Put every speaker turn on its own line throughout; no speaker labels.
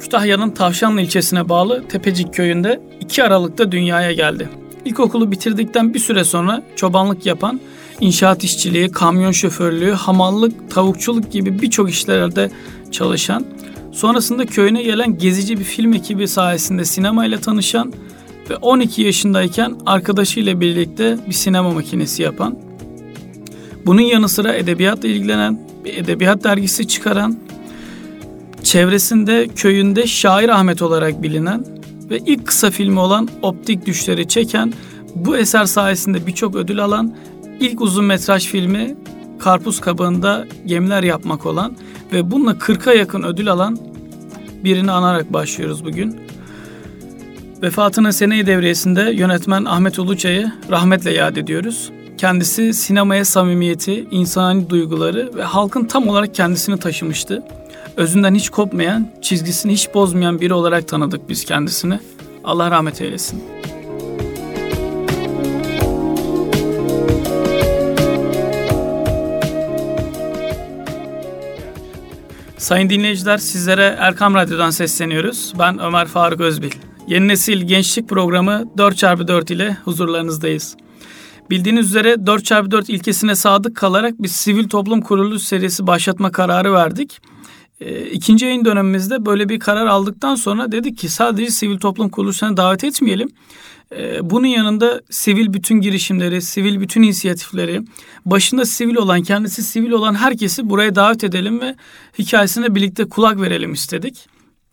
Kütahya'nın Tavşanlı ilçesine bağlı Tepecik köyünde 2 Aralık'ta dünyaya geldi. İlkokulu bitirdikten bir süre sonra çobanlık yapan, inşaat işçiliği, kamyon şoförlüğü, hamallık, tavukçuluk gibi birçok işlerde çalışan, sonrasında köyüne gelen gezici bir film ekibi sayesinde sinemayla tanışan ve 12 yaşındayken arkadaşıyla birlikte bir sinema makinesi yapan, bunun yanı sıra edebiyatla ilgilenen, bir edebiyat dergisi çıkaran, çevresinde köyünde Şair Ahmet olarak bilinen ve ilk kısa filmi olan Optik Düşler'i çeken, bu eser sayesinde birçok ödül alan, ilk uzun metraj filmi Karpuz Kabağında Gemiler Yapmak olan ve bununla 40'a yakın ödül alan birini anarak başlıyoruz bugün. Vefatının seneyi devriyesinde yönetmen Ahmet Uluçay'ı rahmetle yad ediyoruz. Kendisi sinemaya samimiyeti, insani duyguları ve halkın tam olarak kendisini taşımıştı. Özünden hiç kopmayan, çizgisini hiç bozmayan biri olarak tanıdık biz kendisini. Allah rahmet eylesin. Sayın dinleyiciler, sizlere Erkam Radyo'dan sesleniyoruz. Ben Ömer Faruk Özbil. Yeni Nesil Gençlik Programı 4x4 ile huzurlarınızdayız. Bildiğiniz üzere 4x4 ilkesine sadık kalarak bir sivil toplum kuruluş serisi başlatma kararı verdik. İkinci yayın dönemimizde böyle bir karar aldıktan sonra dedik ki sadece sivil toplum kuruluşlarına davet etmeyelim. Bunun yanında sivil bütün girişimleri, sivil bütün inisiyatifleri, başında sivil olan, kendisi sivil olan herkesi buraya davet edelim ve hikayesine birlikte kulak verelim istedik.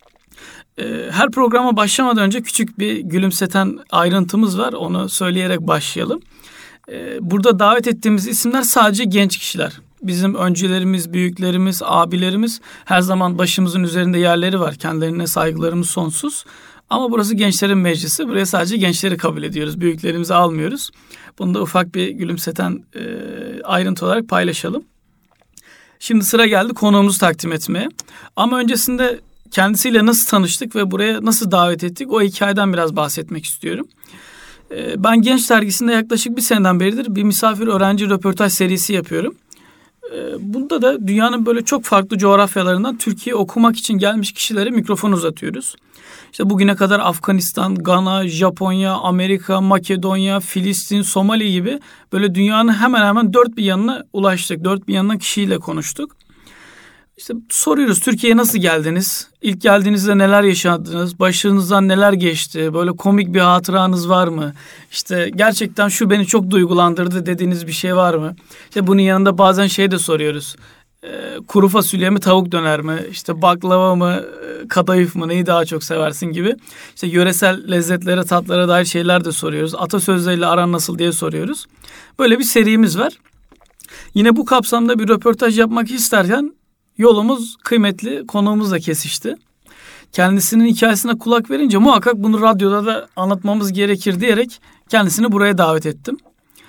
Her programa başlamadan önce küçük bir gülümseten ayrıntımız var. Onu söyleyerek başlayalım. Burada davet ettiğimiz isimler sadece genç kişiler. Bizim öncülerimiz, büyüklerimiz, abilerimiz her zaman başımızın üzerinde yerleri var. Kendilerine saygılarımız sonsuz. Ama burası gençlerin meclisi. Buraya sadece gençleri kabul ediyoruz. Büyüklerimizi almıyoruz. Bunu da ufak bir gülümseten ayrıntı olarak paylaşalım. Şimdi sıra geldi konuğumuzu takdim etmeye. Ama öncesinde kendisiyle nasıl tanıştık ve buraya nasıl davet ettik, o hikayeden biraz bahsetmek istiyorum. Ben Genç Dergisi'nde yaklaşık bir seneden beridir bir misafir öğrenci röportaj serisi yapıyorum. Bunda da dünyanın böyle çok farklı coğrafyalarından Türkiye'ye okumak için gelmiş kişilere mikrofon uzatıyoruz. İşte bugüne kadar Afganistan, Gana, Japonya, Amerika, Makedonya, Filistin, Somali gibi böyle dünyanın hemen hemen dört bir yanına ulaştık. Dört bir yanına kişiyle konuştuk. İşte soruyoruz, Türkiye'ye nasıl geldiniz? İlk geldiğinizde neler yaşadınız? Başınızdan neler geçti? Böyle komik bir hatıranız var mı? İşte gerçekten şu beni çok duygulandırdı dediğiniz bir şey var mı? İşte bunun yanında bazen şey de soruyoruz. Kuru fasulye mi, tavuk döner mi? İşte baklava mı, kadayıf mı, neyi daha çok seversin gibi. İşte yöresel lezzetlere, tatlara dair şeyler de soruyoruz. Atasözleriyle aran nasıl diye soruyoruz. Böyle bir serimiz var. Yine bu kapsamda bir röportaj yapmak isterken yolumuz kıymetli konuğumuzla kesişti. Kendisinin hikayesine kulak verince muhakkak bunu radyoda da anlatmamız gerekir diyerek kendisini buraya davet ettim.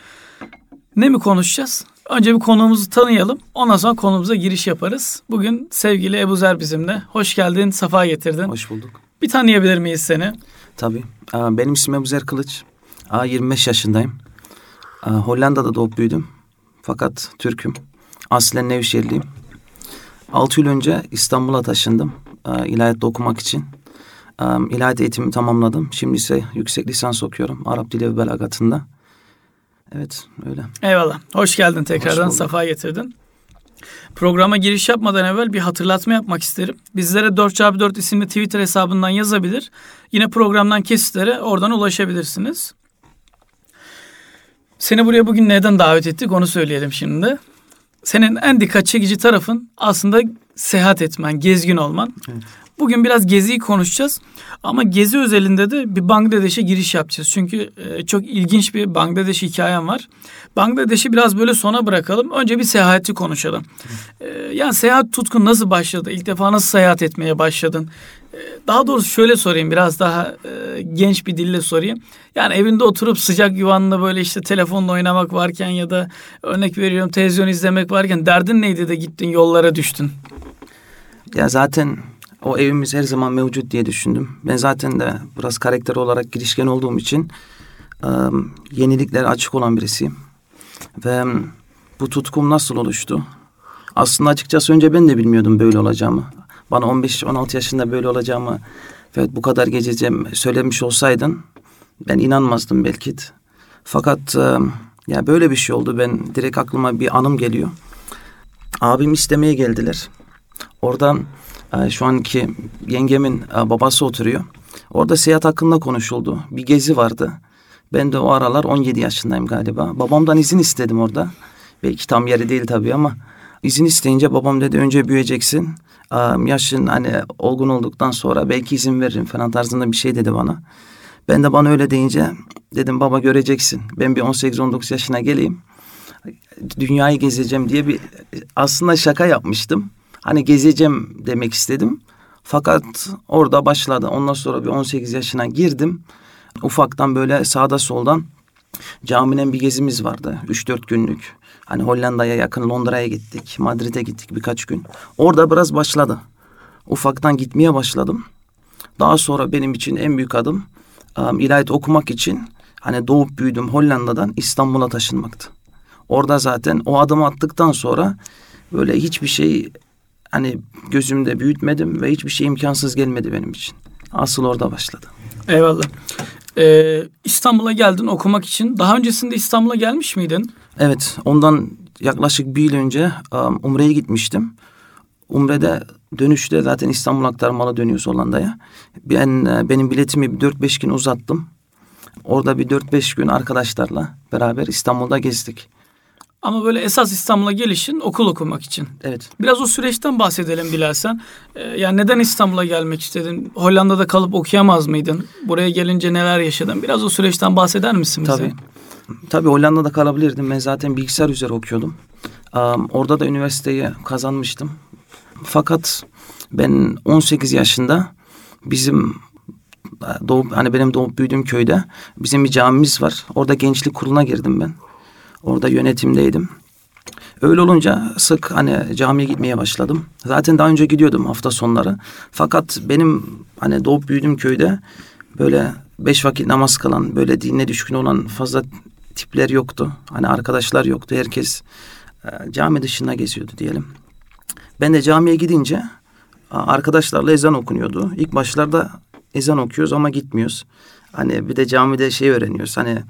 Ne mi konuşacağız? Önce bir konuğumuzu tanıyalım. Ondan sonra konumuza giriş yaparız. Bugün sevgili Ebu Zer bizimle. Hoş geldin, sefa getirdin.
Hoş bulduk.
Bir tanıyabilir miyiz seni?
Tabii. Benim ismim Ebu Zer Kılıç. 25 yaşındayım. Hollanda'da doğup büyüdüm. Fakat Türk'üm. Aslen Nevşehirliyim. 6 yıl önce İstanbul'a taşındım. İlahiyat'ta okumak için. İlahiyat eğitimimi tamamladım. Şimdi ise yüksek lisans okuyorum. Arap Dili ve Belagatı'nda. Evet, öyle.
Eyvallah. Hoş geldin tekrardan. Safa getirdin. Programa giriş yapmadan evvel bir hatırlatma yapmak isterim. Bizlere 4x4 isimli Twitter hesabından yazabilir. Yine programdan kesitlere oradan ulaşabilirsiniz. Seni buraya bugün neden davet ettik onu söyleyelim şimdi. Senin en dikkat çekici tarafın aslında seyahat etmen, gezgin olman. Evet. Bugün biraz geziyi konuşacağız. Ama gezi özelinde de bir Bangladeş'e giriş yapacağız. Çünkü çok ilginç bir Bangladeş hikayem var. Bangladeş'i biraz böyle sona bırakalım. Önce bir seyahati konuşalım. Yani seyahat tutkun nasıl başladı? İlk defa nasıl seyahat etmeye başladın? Daha doğrusu şöyle sorayım, biraz daha genç bir dille sorayım. Yani evinde oturup sıcak yuvanla böyle işte telefonla oynamak varken ya da örnek veriyorum televizyon izlemek varken derdin neydi de gittin yollara düştün?
Ya zaten o evimiz her zaman mevcut diye düşündüm. Ben zaten de biraz karakter olarak girişken olduğum için yeniliklere açık olan birisiyim. Ve bu tutkum nasıl oluştu? Aslında açıkçası önce ben de bilmiyordum böyle olacağımı. bana 15-16 yaşında böyle olacağımı ve bu kadar gezeceğim söylemiş olsaydın ben inanmazdım belki de. Fakat ya böyle bir şey oldu. Ben direkt aklıma bir anım geliyor. Abim istemeye geldiler. Oradan şu anki yengemin babası oturuyor. Orada seyahat hakkında konuşuldu. Bir gezi vardı. Ben de o aralar 17 yaşındayım galiba. Babamdan izin istedim orada. Belki tam yeri değil tabii ama izin isteyince babam dedi önce büyüyeceksin. Yaşın hani olgun olduktan sonra belki izin veririm falan tarzında bir şey dedi bana. Ben de bana öyle deyince dedim baba göreceksin. Ben bir 18-19 yaşına geleyim. Dünyayı gezeceğim diye bir aslında şaka yapmıştım. Hani gezeceğim demek istedim. Fakat orada başladı. Ondan sonra bir 18 yaşına girdim. Ufaktan böyle sağda soldan caminin bir gezimiz vardı. 3-4 günlük. Hani Hollanda'ya yakın Londra'ya gittik. Madrid'e gittik birkaç gün. Orada biraz başladı. Ufaktan gitmeye başladım. Daha sonra benim için en büyük adım ilahiyat okumak için hani doğup büyüdüm Hollanda'dan İstanbul'a taşınmaktı. Orada zaten o adımı attıktan sonra böyle hiçbir şey hani gözümde büyütmedim ve hiçbir şey imkansız gelmedi benim için. Asıl orada başladı.
Eyvallah. İstanbul'a geldin okumak için. Daha öncesinde İstanbul'a gelmiş miydin?
Evet, ondan yaklaşık bir yıl önce Umre'ye gitmiştim. Umre'de dönüşte zaten İstanbul aktarmalı dönüyoruz Hollanda'ya. Benim biletimi bir 4-5 gün uzattım. Orada bir 4-5 gün arkadaşlarla beraber İstanbul'da gezdik.
Ama böyle esas İstanbul'a gelişin okul okumak için.
Evet.
Biraz o süreçten bahsedelim dilersen. Yani neden İstanbul'a gelmek istedin? Hollanda'da kalıp okuyamaz mıydın? Buraya gelince neler yaşadın? Biraz o süreçten bahseder misin bize?
Tabii Hollanda'da kalabilirdim. Ben zaten bilgisayar üzere okuyordum. Orada da üniversiteyi kazanmıştım. Fakat ben 18 yaşında bizim benim doğup büyüdüğüm köyde bizim bir camimiz var. Orada gençlik kuruluna girdim ben. Orada yönetimdeydim. Öyle olunca sık hani camiye gitmeye başladım. Zaten daha önce gidiyordum hafta sonları. Fakat benim hani doğup büyüdüğüm köyde böyle 5 vakit namaz kılan, böyle dinle düşkün olan fazla tipler yoktu. Hani arkadaşlar yoktu. Herkes cami dışında geziyordu diyelim. Ben de camiye gidince arkadaşlarla ezan okunuyordu. İlk başlarda ezan okuyoruz ama gitmiyoruz. Hani bir de camide öğreniyoruz. Hani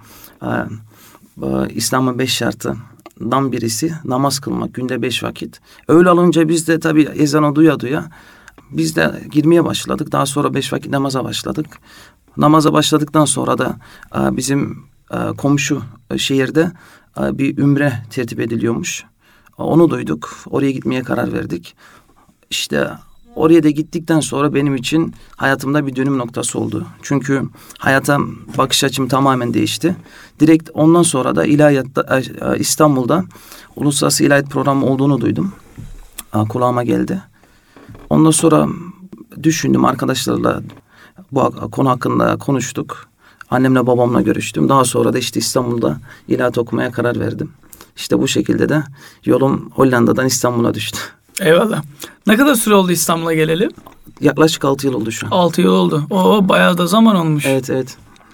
İslam'ın 5 şartından birisi namaz kılmak günde 5 vakit. Öyle olunca biz de tabii ezanı duya duya biz de girmeye başladık. Daha sonra 5 vakit namaza başladık. Namaza başladıktan sonra da bizim komşu şehirde bir ümre tertip ediliyormuş. Onu duyduk. Oraya gitmeye karar verdik. İşte oraya da gittikten sonra benim için hayatımda bir dönüm noktası oldu. Çünkü hayata bakış açım tamamen değişti. Direkt ondan sonra da ilahiyatta İstanbul'da uluslararası ilahiyat programı olduğunu duydum. Kulağıma geldi. Ondan sonra düşündüm, arkadaşlarla bu konu hakkında konuştuk. Annemle babamla görüştüm. Daha sonra da işte İstanbul'da ilahiyat okumaya karar verdim. İşte bu şekilde de yolum Hollanda'dan İstanbul'a düştü.
Eyvallah. Ne kadar süre oldu İstanbul'a geleli?
Yaklaşık 6 yıl oldu şu an.
6 yıl oldu. Bayağı da zaman olmuş.
Evet.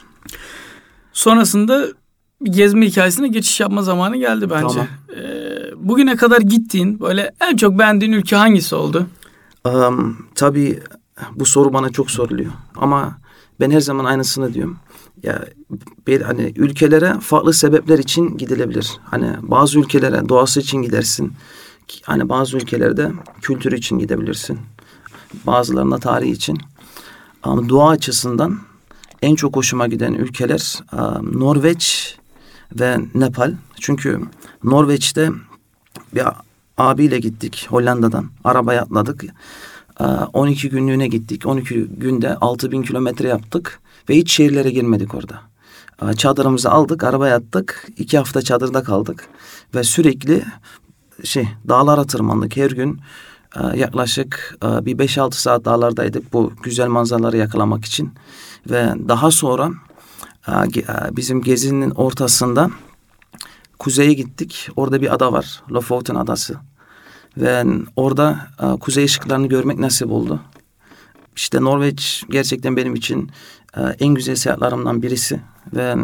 Sonrasında gezme hikayesine geçiş yapma zamanı geldi bence.
Tamam.
Bugüne kadar gittiğin böyle en çok beğendiğin ülke hangisi oldu?
Tabii bu soru bana çok soruluyor. Ama ben her zaman aynısını diyorum. Ya hani ülkelere farklı sebepler için gidilebilir. Hani bazı ülkelere doğası için gidersin. Hani bazı ülkelerde kültürü için gidebilirsin. Bazılarına tarihi için. Ama doğa açısından en çok hoşuma giden ülkeler Norveç ve Nepal. Çünkü Norveç'te bir abiyle gittik Hollanda'dan. Arabaya atladık. 12 günlüğüne gittik. 12 günde 6000 kilometre yaptık. Ve hiç şehirlere girmedik orada. Çadırımızı aldık, arabaya attık. 2 hafta çadırda kaldık. Ve sürekli dağlara tırmandık. Her gün yaklaşık bir 5-6 saat dağlardaydık bu güzel manzaraları yakalamak için. Ve daha sonra bizim gezinin ortasında kuzeye gittik. Orada bir ada var. Lofoten Adası. Ve orada kuzey ışıklarını görmek nasip oldu. İşte Norveç gerçekten benim için en güzel seyahatlerimden birisi. Ve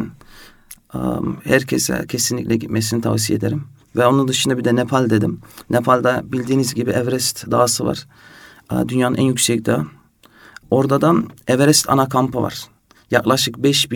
herkese kesinlikle gitmesini tavsiye ederim. Ve onun dışında bir de Nepal dedim. Nepal'da bildiğiniz gibi Everest Dağısı var. Dünyanın en yüksek dağı. Orada da Everest ana kampı var. Yaklaşık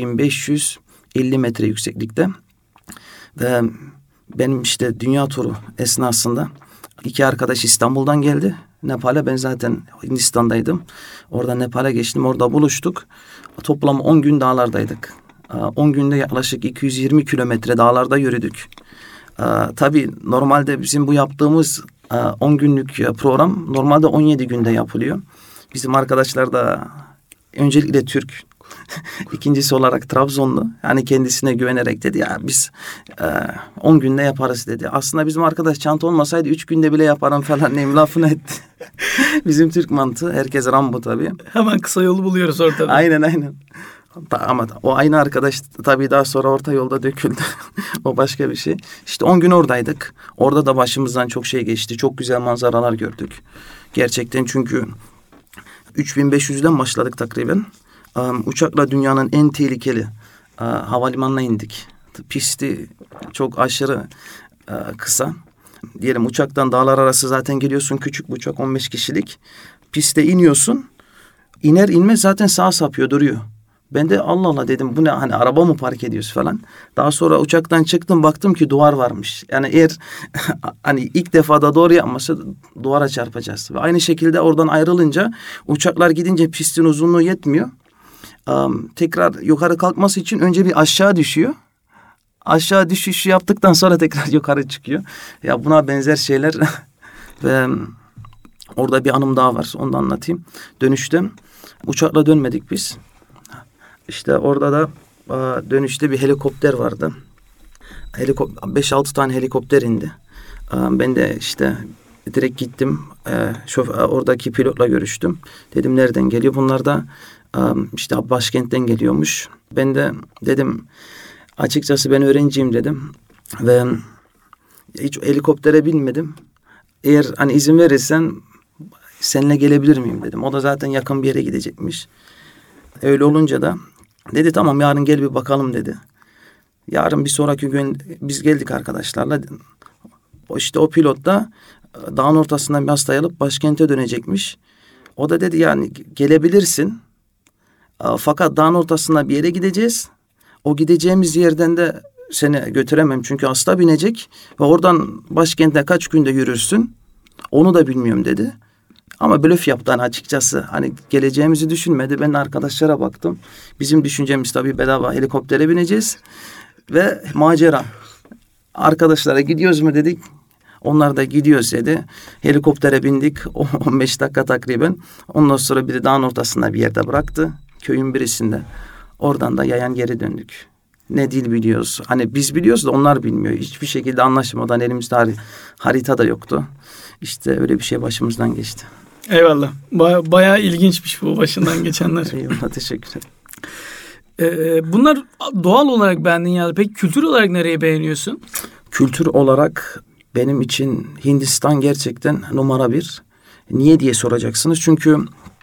5550 metre yükseklikte. Ve benim işte dünya turu esnasında 2 arkadaş İstanbul'dan geldi. Nepal'e, ben zaten Hindistan'daydım. Orada Nepal'e geçtim, orada buluştuk. Toplam 10 gün dağlardaydık. 10 günde yaklaşık 220 kilometre dağlarda yürüdük. Tabii normalde bizim bu yaptığımız 10 günlük program normalde 17 günde yapılıyor. Bizim arkadaşlar da öncelikle Türk, ikincisi olarak Trabzonlu. Yani kendisine güvenerek dedi ya biz 10 günde yaparız dedi. Aslında bizim arkadaş çanta olmasaydı 3 günde bile yaparım falan neyim lafını etti. Bizim Türk mantığı, herkes Rambo tabii.
Hemen kısa yolu buluyoruz ortada.
Aynen. Ama o aynı arkadaş tabii daha sonra orta yolda döküldü. O başka bir şey. İşte 10 gün oradaydık. Orada da başımızdan çok şey geçti. Çok güzel manzaralar gördük. Gerçekten, çünkü 3500'den başladık takriben. Uçakla dünyanın en tehlikeli havalimanına indik. Pisti çok aşırı kısa. Diyelim uçaktan dağlar arası zaten geliyorsun, küçük bir uçak 15 kişilik. Piste iniyorsun. İner inmez zaten sağa sapıyor, duruyor. Ben de Allah Allah dedim, bu ne, hani araba mı park ediyoruz falan. Daha sonra uçaktan çıktım, baktım ki duvar varmış. Yani eğer hani ilk defada doğru yapmasa duvara çarpacağız. Ve aynı şekilde oradan ayrılınca uçaklar gidince pistin uzunluğu yetmiyor. Tekrar yukarı kalkması için önce bir aşağı düşüyor. Aşağı düşüşü yaptıktan sonra tekrar yukarı çıkıyor. Ya buna benzer şeyler ve orada bir anım daha var. Onu da anlatayım. Dönüşte uçakla dönmedik biz. İşte orada da dönüşte bir helikopter vardı. 5-6 tane helikopter indi. Ben de işte direkt gittim. Oradaki pilotla görüştüm. Dedim nereden geliyor? Bunlar da işte başkentten geliyormuş. Ben de dedim açıkçası ben öğrenciyim dedim. Ve hiç helikoptere binmedim. Eğer hani izin verirsen seninle gelebilir miyim dedim. O da zaten yakın bir yere gidecekmiş. Öyle olunca da dedi tamam yarın gel bir bakalım dedi. Yarın bir sonraki gün biz geldik arkadaşlarla. İşte o pilot da dağın ortasından bir hastayı alıp başkente dönecekmiş. O da dedi yani gelebilirsin. Fakat dağın ortasında bir yere gideceğiz. O gideceğimiz yerden de seni götüremem çünkü hasta binecek. Ve oradan başkente kaç günde yürürsün onu da bilmiyorum dedi. Ama blöf yaptı hani açıkçası. Hani geleceğimizi düşünmedi. Ben arkadaşlara baktım. Bizim düşüncemiz tabii bedava helikoptere bineceğiz. Ve macera. Arkadaşlara gidiyoruz mu dedik. Onlar da gidiyoruz dedi. Helikoptere bindik. 15 dakika takriben. Ondan sonra biri dağın ortasında bir yerde bıraktı. Köyün birisinde. Oradan da yayan geri döndük. Ne dil biliyoruz. Hani biz biliyoruz da onlar bilmiyor. Hiçbir şekilde anlaşmadan elimizde harita da yoktu. İşte öyle bir şey başımızdan geçti.
Eyvallah. Bayağı ilginçmiş bu başından geçenler.
Eyvallah, teşekkür ederim.
Bunlar doğal olarak beğendin ya. Peki kültür olarak nereyi beğeniyorsun?
Kültür olarak benim için Hindistan gerçekten numara 1. Niye diye soracaksınız. Çünkü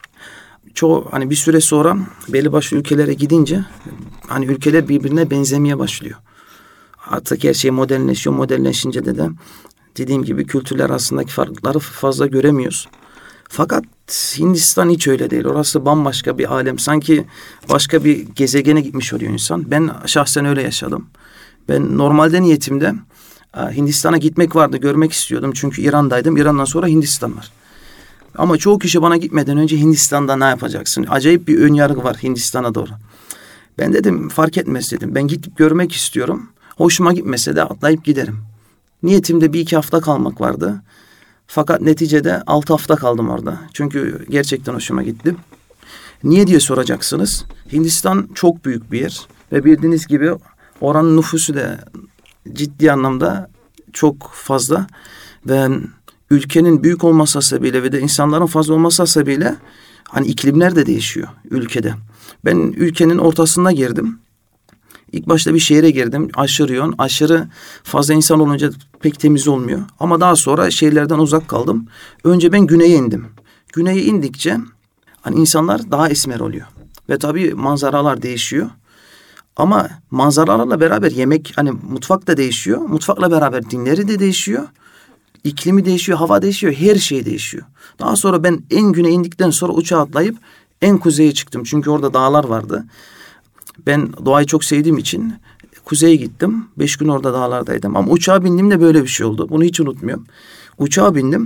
çoğu hani bir süre sonra belli başlı ülkelere gidince hani ülkeler birbirine benzemeye başlıyor. Artık her şey modernleşiyor. Modernleşince de dediğim gibi kültürler arasındaki farklılıkları fazla göremiyoruz. Fakat Hindistan hiç öyle değil. Orası bambaşka bir alem. Sanki başka bir gezegene gitmiş oluyor insan. Ben şahsen öyle yaşadım. Ben normalde niyetimde Hindistan'a gitmek vardı. Görmek istiyordum. Çünkü İran'daydım. İran'dan sonra Hindistan var. Ama çoğu kişi bana gitmeden önce Hindistan'da ne yapacaksın? Acayip bir ön yargı var Hindistan'a doğru. Ben dedim fark etmez dedim. Ben gidip görmek istiyorum. Hoşuma gitmese de atlayıp giderim. Niyetimde 1-2 hafta kalmak vardı. Fakat neticede 6 hafta kaldım orada. Çünkü gerçekten hoşuma gitti. Niye diye soracaksınız. Hindistan çok büyük bir yer. Ve bildiğiniz gibi oranın nüfusu da ciddi anlamda çok fazla. Ve ülkenin büyük olması hasebiyle ve de insanların fazla olması hasebiyle hani iklimler de değişiyor ülkede. Ben ülkenin ortasına girdim. İlk başta bir şehre girdim. Aşırı yoğun, aşırı fazla insan olunca pek temiz olmuyor. Ama daha sonra şehirlerden uzak kaldım. Önce ben güneye indim. Güneye indikçe hani insanlar daha esmer oluyor. Ve tabii manzaralar değişiyor. Ama manzaralarla beraber yemek, hani mutfak da değişiyor. Mutfakla beraber dinleri de değişiyor. İklimi değişiyor, hava değişiyor, her şey değişiyor. Daha sonra ben en güneye indikten sonra uçağa atlayıp en kuzeye çıktım. Çünkü orada dağlar vardı. Ben doğayı çok sevdiğim için kuzeye gittim. 5 gün orada dağlardaydım. Ama uçağa bindiğimde böyle bir şey oldu. Bunu hiç unutmuyorum. Uçağa bindim.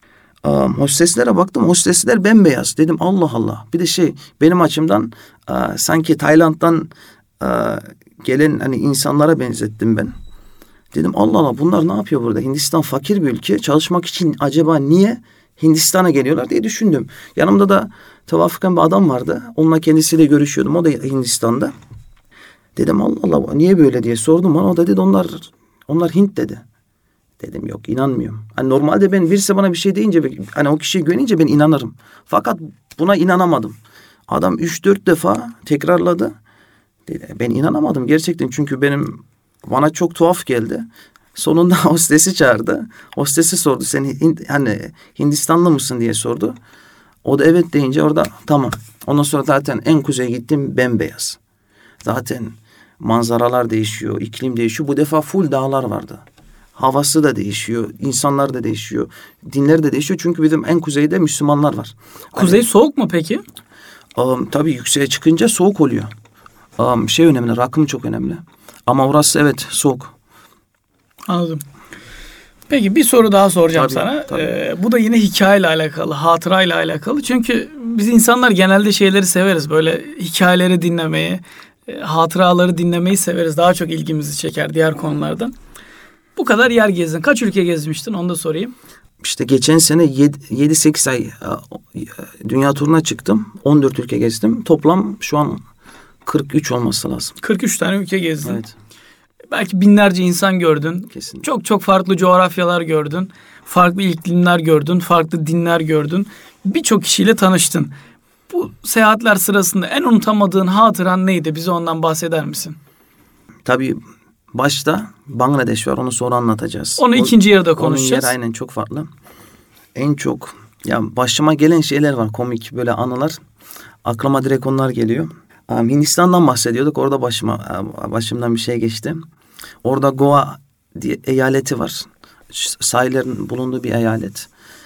Hosteslere baktım. Hostesler bembeyaz. Dedim Allah Allah. Bir de benim açımdan sanki Tayland'dan gelen hani insanlara benzettim ben. Dedim Allah Allah, bunlar ne yapıyor burada? Hindistan fakir bir ülke. Çalışmak için acaba niye Hindistan'a geliyorlar diye düşündüm. Yanımda da tevafuken bir adam vardı. Onunla kendisiyle görüşüyordum. O da Hindistan'da. Dedim Allah Allah, niye böyle diye sordum bana. O da dedi onlar Hint dedi. Dedim yok, inanmıyorum. Hani normalde ben birisi bana bir şey deyince, hani o kişiye güvenince ben inanırım. Fakat buna inanamadım. Adam 3-4 defa tekrarladı. Dedi, ben inanamadım gerçekten, çünkü bana çok tuhaf geldi. Sonunda hostesi çağırdı. Hostesi sordu, sen Hindistanlı mısın diye sordu. O da evet deyince orada tamam. Ondan sonra zaten en kuzeye gittim, bembeyaz. Zaten manzaralar değişiyor, iklim değişiyor. Bu defa full dağlar vardı. Havası da değişiyor, insanlar da değişiyor, dinler de değişiyor. Çünkü bizim en kuzeyde Müslümanlar var.
Kuzey soğuk mu peki?
Tabii yükseğe çıkınca soğuk oluyor. Önemli, rakım çok önemli. Ama orası evet soğuk.
Anladım. Peki bir soru daha soracağım sana.
Tabii.
Bu da yine hikayeyle alakalı, hatırayla alakalı. Çünkü biz insanlar genelde şeyleri severiz. Böyle hikayeleri dinlemeyi, hatıraları dinlemeyi severiz. Daha çok ilgimizi çeker diğer konulardan. Bu kadar yer gezdin. Kaç ülke gezmiştin? Onu da sorayım.
İşte geçen sene 7-8 ay dünya turuna çıktım. 14 ülke gezdim. Toplam şu an 43 olması lazım.
43 tane ülke gezdin.
Evet.
Belki binlerce insan gördün.
Kesinlikle.
Çok çok farklı coğrafyalar gördün. Farklı iklimler gördün. Farklı dinler gördün. Birçok kişiyle tanıştın. Bu seyahatler sırasında en unutamadığın hatıran neydi? Bize ondan bahseder misin?
Tabii başta Bangladeş var. Onu sonra anlatacağız.
Onu ikinci yarıda konuşacağız.
Onun yeri aynen çok farklı. En çok başıma gelen şeyler var. Komik böyle anılar. Aklıma direkt onlar geliyor. Hindistan'dan bahsediyorduk. Orada başımdan bir şey geçti. Orada Goa diye eyaleti var. Sahillerin bulunduğu bir eyalet.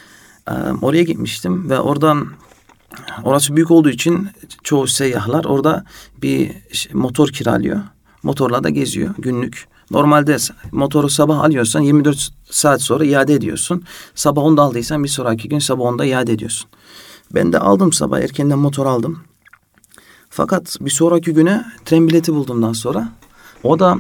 Oraya gitmiştim ve orası büyük olduğu için çoğu seyyahlar orada bir motor kiralıyor. Motorla da geziyor günlük. Normalde motoru sabah alıyorsan 24 saat sonra iade ediyorsun. Sabah 10'da aldıysan bir sonraki gün sabah 10'da iade ediyorsun. Ben de aldım, sabah erkenden motor aldım. Fakat bir sonraki güne tren bileti bulduğumdan sonra o da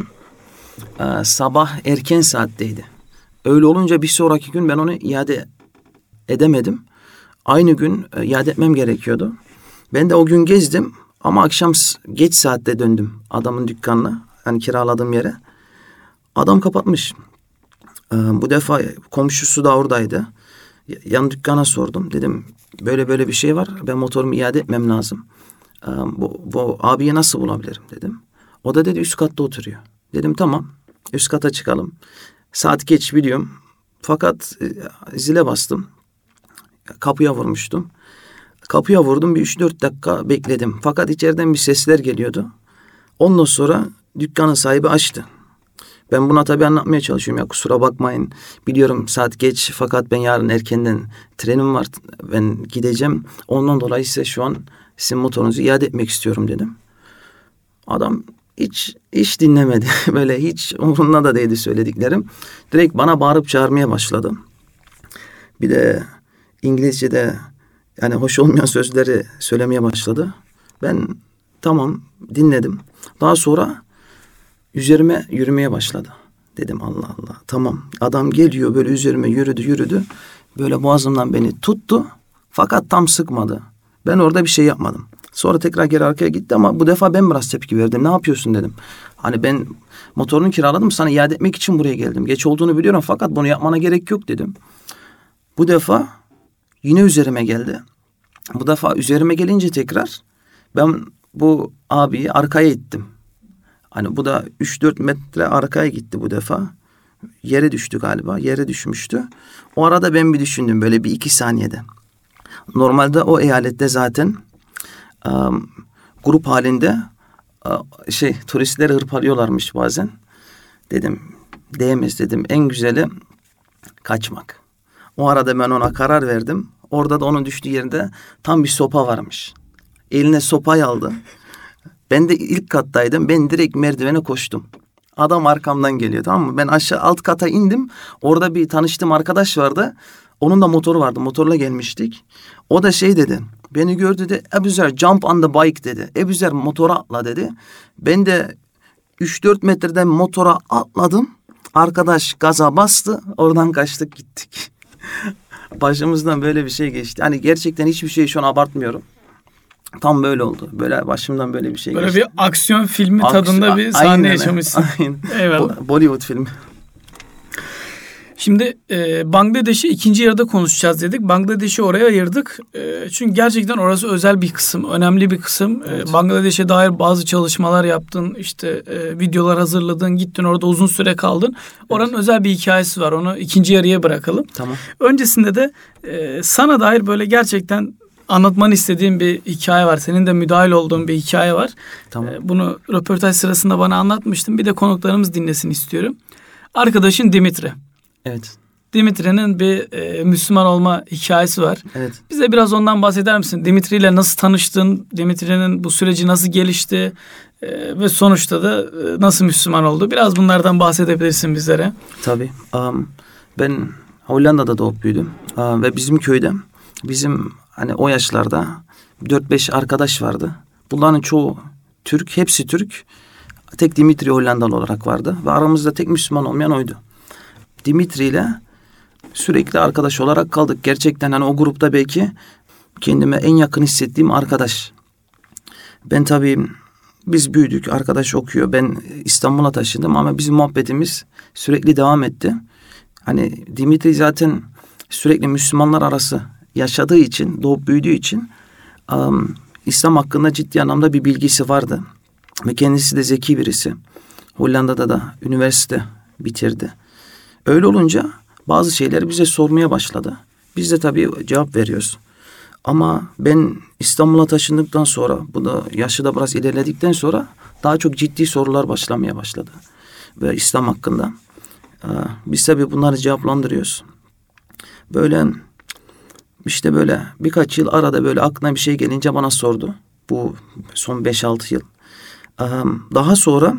sabah erken saatteydi. Öyle olunca bir sonraki gün ben onu iade edemedim. Aynı gün iade etmem gerekiyordu. Ben de o gün gezdim ama akşam geç saatte döndüm adamın dükkanına. Hani kiraladığım yere. Adam kapatmış. Bu defa komşusu da oradaydı. Yan dükkana sordum. Dedim böyle bir şey var. Ben motorumu iade etmem lazım. Bu abiyi nasıl bulabilirim dedim. O da dedi üst katta oturuyor. Dedim tamam, üst kata çıkalım. Saat geç biliyorum. Fakat zile bastım. Kapıya vurmuştum. Kapıya vurdum, bir 3-4 dakika bekledim. Fakat içeriden bir sesler geliyordu. Ondan sonra dükkanın sahibi açtı. Ben buna tabii anlatmaya çalışıyorum. Ya kusura bakmayın, biliyorum saat geç fakat ben yarın erkenden trenim var. Ben gideceğim. Ondan dolayı size şu an sizin motorunuzu iade etmek istiyorum dedim. Adam hiç dinlemedi. Böyle hiç umurunda da değildi söylediklerim. Direkt bana bağırıp çağırmaya başladı. Bir de İngilizce'de yani hoş olmayan sözleri söylemeye başladı. Ben tamam dinledim. Daha sonra üzerime yürümeye başladı. Dedim Allah Allah, tamam. Adam geliyor böyle üzerime yürüdü. Böyle boğazımdan beni tuttu. Fakat tam sıkmadı. Ben orada bir şey yapmadım. Sonra tekrar geri arkaya gitti ama bu defa ben biraz tepki verdim. Ne yapıyorsun dedim. Hani ben motorunu kiraladım, sana iade etmek için buraya geldim. Geç olduğunu biliyorum fakat bunu yapmana gerek yok dedim. Bu defa yine üzerime geldi. Bu defa üzerime gelince tekrar ben bu abiyi arkaya ittim. Hani bu da 3-4 metre arkaya gitti bu defa. Yere düştü galiba. Yere düşmüştü. O arada ben bir düşündüm böyle bir 2 saniyede. Normalde o eyalette zaten grup halinde turistleri hırpalıyorlarmış bazen. Dedim değmez dedim. En güzeli Kaçmak. O arada ben ona karar verdim. Orada da onun düştüğü yerinde tam bir sopa varmış. Eline sopayı aldı. Ben de ilk kattaydım. Ben direkt merdivene koştum. Adam arkamdan geliyor, tamam mı? Ben aşağı alt kata indim. Orada bir tanıştığım arkadaş vardı. Onun da motoru vardı. Motorla gelmiştik. O da şey dedi. Beni gördü de Ebuzer jump on the bike dedi. Ebuzer motora atla dedi. Ben de 3-4 metreden motora atladım. Arkadaş gaza bastı. Oradan kaçtık gittik. Başımızdan böyle bir şey geçti. Hani gerçekten hiçbir şeyi şu an abartmıyorum. Tam böyle oldu. Böyle başımdan böyle bir şey
böyle
geçti.
bir aksiyon filmi tadında bir sahne
aynen,
yaşamışsın.
Aynen.
Eyvallah.
Bollywood filmi.
Şimdi Bangladeş'i ikinci yarıda konuşacağız dedik. Bangladeş'i oraya ayırdık. Çünkü gerçekten orası özel bir kısım, önemli bir kısım. Evet. Bangladeş'e dair bazı çalışmalar yaptın, işte videolar hazırladın, gittin orada uzun süre kaldın. Oranın evet. özel bir hikayesi var. Onu ikinci yarıya bırakalım.
Tamam.
Öncesinde de sana dair böyle gerçekten anlatmanı istediğim bir hikaye var. Senin de müdahil olduğun bir hikaye var.
Tamam.
Bunu röportaj sırasında bana anlatmıştın. Bir de konuklarımız dinlesin istiyorum. Arkadaşın Dimitri.
Evet.
Dimitri'nin bir Müslüman olma hikayesi var.
Evet.
Bize biraz ondan bahseder misin? Dimitri ile nasıl tanıştın? Dimitri'nin bu süreci nasıl gelişti? Ve sonuçta da nasıl Müslüman oldu? Biraz bunlardan bahsedebilirsin bizlere.
Tabii. Ben Hollanda'da doğup büyüdüm. Ve bizim köyde bizim hani o yaşlarda 4-5 arkadaş vardı. Bunların çoğu Türk, hepsi Türk. Tek Dimitri Hollandalı olarak vardı. Ve aramızda tek Müslüman olmayan oydu. Dimitri ile sürekli arkadaş olarak kaldık. Gerçekten hani o grupta belki kendime en yakın hissettiğim arkadaş. Ben tabii biz büyüdük, arkadaş okuyor. Ben İstanbul'a taşındım ama bizim muhabbetimiz sürekli devam etti. Hani Dimitri zaten sürekli Müslümanlar arası yaşadığı için, doğup büyüdüğü için İslam hakkında ciddi anlamda bir bilgisi vardı. Ve kendisi de zeki birisi. Hollanda'da da üniversite bitirdi. Öyle olunca bazı şeyleri bize sormaya başladı. Biz de tabii cevap veriyoruz. Ama ben İstanbul'a taşındıktan sonra, bu da yaşı da biraz ilerledikten sonra daha çok ciddi sorular başlamaya başladı. Ve İslam hakkında. Biz tabii bunları cevaplandırıyoruz. Böyle işte böyle birkaç yıl arada böyle aklına bir şey gelince bana sordu. Bu son 5-6 yıl. Daha sonra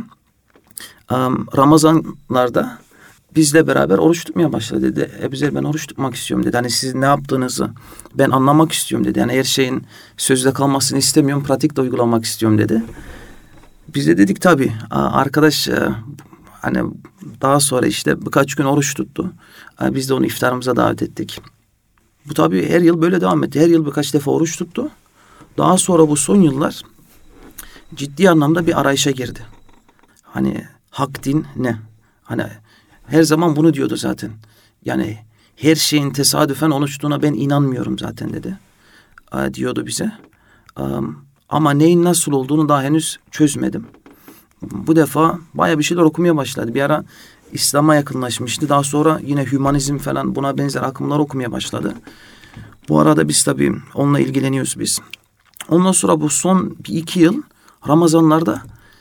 Ramazanlarda bizle beraber oruç tutmaya başladı dedi. Ebuzer ben oruç tutmak istiyorum dedi. Hani sizin ne yaptığınızı ben anlamak istiyorum dedi. Yani her şeyin sözde kalmasını istemiyorum, pratikte uygulamak istiyorum dedi. Biz de dedik tabii. Arkadaş hani daha sonra işte birkaç gün oruç tuttu. Biz de onu iftarımıza davet ettik. Bu tabii her yıl böyle devam etti. Her yıl birkaç defa oruç tuttu. Daha sonra bu son yıllar ciddi anlamda bir arayışa girdi. Hani hak din ne? Hani her zaman bunu diyordu zaten. Yani her şeyin tesadüfen oluştuğuna ben inanmıyorum zaten dedi. Diyordu bize. Ama neyin nasıl olduğunu daha henüz çözmedim. Bu defa bayağı bir şeyler okumaya başladı. Bir ara İslam'a yakınlaşmıştı. Daha sonra yine hümanizm falan buna benzer akımlar okumaya başladı. Bu arada biz tabii onunla ilgileniyoruz biz. Ondan sonra bu son 2 yıl Ramazanlarda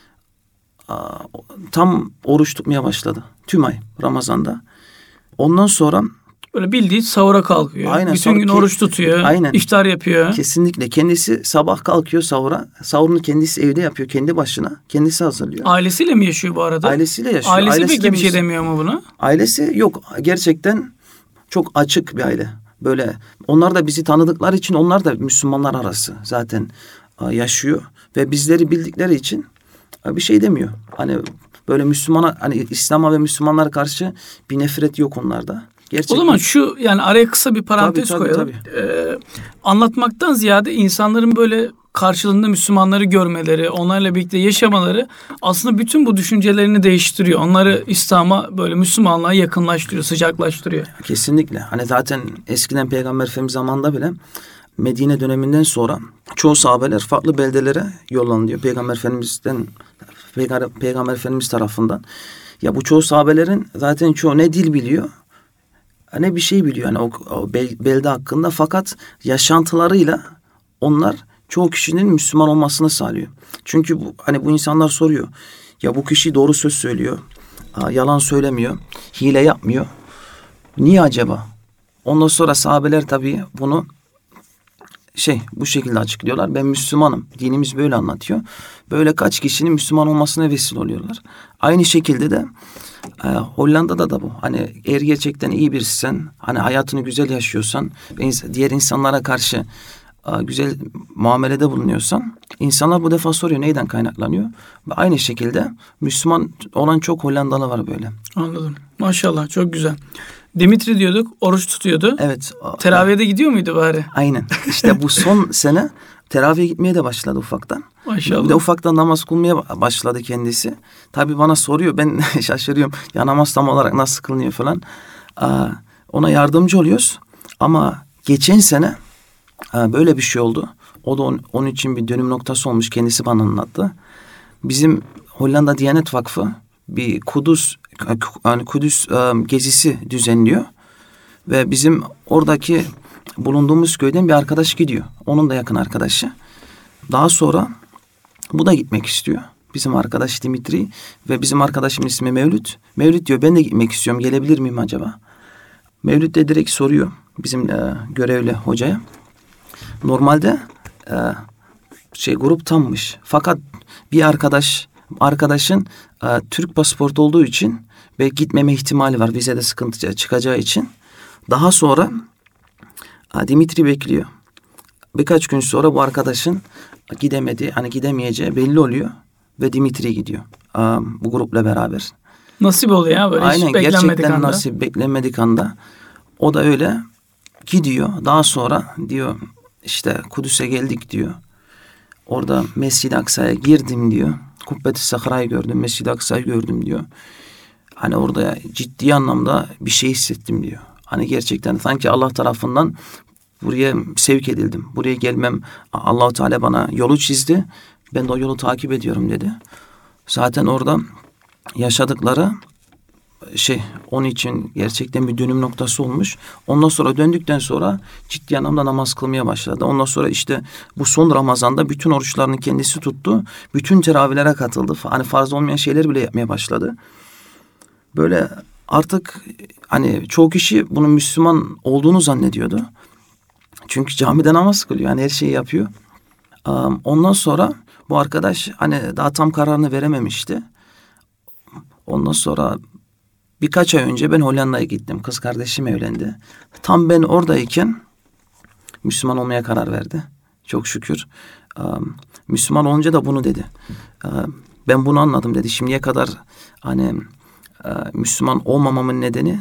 tam oruç tutmaya başladı. Tüm ay Ramazan'da. Ondan sonra
böyle bildiğin sahura kalkıyor.
Aynen,
bütün gün oruç tutuyor.
Aynen.
İftar yapıyor.
Kesinlikle. Kendisi sabah kalkıyor sahura. Sahurunu kendisi evde yapıyor. Kendi başına. Kendisi hazırlıyor.
Ailesiyle mi yaşıyor bu arada?
Ailesiyle yaşıyor.
Ailesi peki bir şey demiyor mu buna?
Ailesi yok. Gerçekten çok açık bir aile. Böyle onlar da bizi tanıdıkları için onlar da Müslümanlar arası zaten yaşıyor. Ve bizleri bildikleri için bir şey demiyor. Hani böyle Müslümana, hani İslam'a ve Müslümanlara karşı bir nefret yok onlarda. Gerçekten.
O zaman şu yani araya kısa bir parantez koyalım.
Tabii.
Anlatmaktan ziyade insanların böyle karşılığında Müslümanları görmeleri, onlarla birlikte yaşamaları aslında bütün bu düşüncelerini değiştiriyor. Onları İslam'a böyle Müslümanlığa yakınlaştırıyor, sıcaklaştırıyor. Kesinlikle.
Hani zaten eskiden Peygamber Efendimiz zamanında bile Medine döneminden sonra çoğu sahabeler farklı beldelere yollanıyor. Peygamber Efendimiz tarafından. Ya bu çoğu sahabelerin zaten çoğu ne dil biliyor ne bir şey biliyor yani o belde hakkında, fakat yaşantılarıyla onlar çoğu kişinin Müslüman olmasını sağlıyor. Çünkü bu insanlar soruyor. Ya bu kişi doğru söz söylüyor. Yalan söylemiyor. Hile yapmıyor. Niye acaba? Ondan sonra sahabeler tabii bunu bu şekilde açıklıyorlar. Ben Müslümanım. Dinimiz böyle anlatıyor. Böyle kaç kişinin Müslüman olmasına vesile oluyorlar. Aynı şekilde de Hollanda'da da bu. Hani eğer gerçekten iyi birisen, hani hayatını güzel yaşıyorsan ve diğer insanlara karşı güzel muamelede bulunuyorsan, insanlar bu defa soruyor neyden kaynaklanıyor? Ve aynı şekilde Müslüman olan çok Hollandalı var böyle.
Anladım. Maşallah, çok güzel. Dimitri diyorduk, oruç tutuyordu.
Evet.
Teravih'e de gidiyor muydu bari?
Aynen. İşte bu son sene teravihe gitmeye de başladı ufaktan.
Maşallah.
Bir de ufaktan namaz kılmaya başladı kendisi. Tabii bana soruyor, ben şaşırıyorum. Ya namaz tam olarak nasıl kılınıyor falan. Ona yardımcı oluyoruz. Ama geçen sene böyle bir şey oldu. O da onun için bir dönüm noktası olmuş. Kendisi bana anlattı. Bizim Hollanda Diyanet Vakfı bir Kudüs gezisi düzenliyor. Ve bizim oradaki bulunduğumuz köyden bir arkadaş gidiyor. Onun da yakın arkadaşı. Daha sonra bu da gitmek istiyor. Bizim arkadaş Dimitri ve bizim arkadaşımın ismi Mevlüt. Mevlüt diyor ben de gitmek istiyorum. Gelebilir miyim acaba? Mevlüt de direkt soruyor bizim görevli hocaya. Normalde grup tammış. Fakat bir arkadaşın Türk pasaportu olduğu için ve gitmeme ihtimali var. Vizede sıkıntı çıkacağı için. Daha sonra Dimitri bekliyor. Birkaç gün sonra bu arkadaşın gidemeyeceği belli oluyor ve Dimitri gidiyor bu grupla beraber.
Nasip oluyor ya böyle.
Aynen,
hiç beklenmedik
gerçekten
anda.
nasip, beklenmedik anda. O da öyle gidiyor. Daha sonra diyor işte Kudüs'e geldik diyor. Orada Mescid-i Aksa'ya girdim diyor. Kubbet-i Sahra'yı gördüm, Mescid-i Aksa'yı gördüm diyor. Hani orada ciddi anlamda bir şey hissettim diyor. Hani gerçekten sanki Allah tarafından buraya sevk edildim. Buraya gelmem, Allah-u Teala bana yolu çizdi. Ben de o yolu takip ediyorum dedi. Zaten orada yaşadıkları onun için gerçekten bir dönüm noktası olmuş. Ondan sonra döndükten sonra ciddi anlamda namaz kılmaya başladı. Ondan sonra işte bu son Ramazan'da bütün oruçlarını kendisi tuttu. Bütün teravihlere katıldı. Hani farz olmayan şeyler bile yapmaya başladı. Böyle artık hani çoğu kişi bunun Müslüman olduğunu zannediyordu. Çünkü camide namaz kılıyor. Yani her şeyi yapıyor. Ondan sonra bu arkadaş hani daha tam kararını verememişti. Ondan sonra birkaç ay önce ben Hollanda'ya gittim. Kız kardeşim evlendi. Tam ben oradayken Müslüman olmaya karar verdi. Çok şükür. Müslüman olunca da bunu dedi. Ben bunu anladım dedi. Şimdiye kadar hani Müslüman olmamamın nedeni